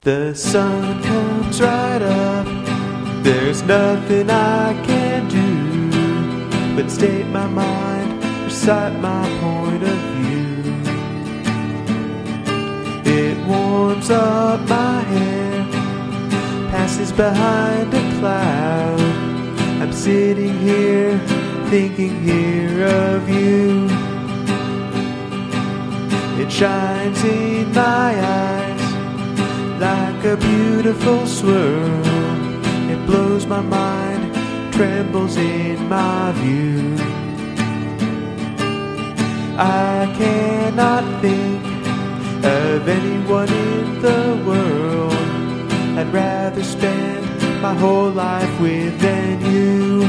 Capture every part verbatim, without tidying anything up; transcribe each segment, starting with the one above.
The sun comes right up, there's nothing I can do but state my mind, recite my point of view. It warms up my hair, passes behind a cloud. I'm sitting here, thinking here of you. It shines in my eyes like a beautiful swirl. It blows my mind, trembles in my view. I cannot think of anyone in the world I'd rather spend my whole life with than you.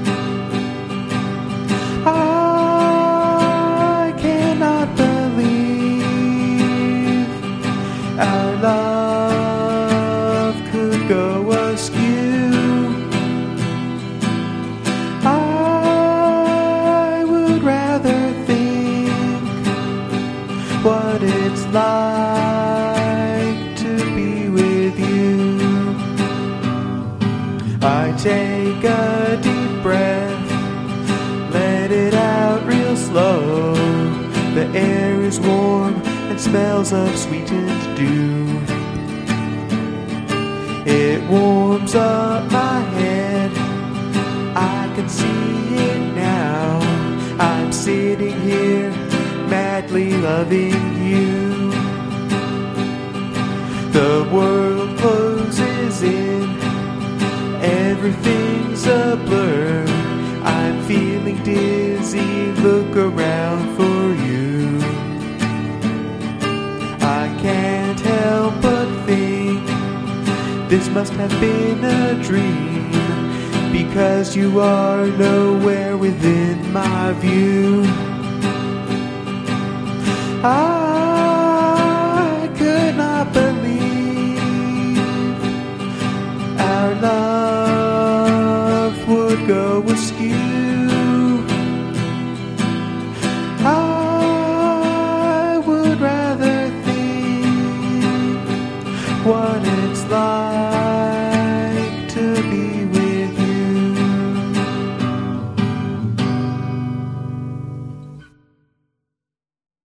I cannot believe our love could go askew. I would rather think what it's like to be with you. I take a deep breath, let it out real slow. The air is warm and smells of sweetened dew. It warms up my head, I can see it now. I'm sitting here, madly loving you. The world closes in, everything's a blur. I'm feeling dizzy, look around for you. I can't help but think this must have been a dream, because you are nowhere within my view. I could not believe our love would go askew. I would rather think what it's like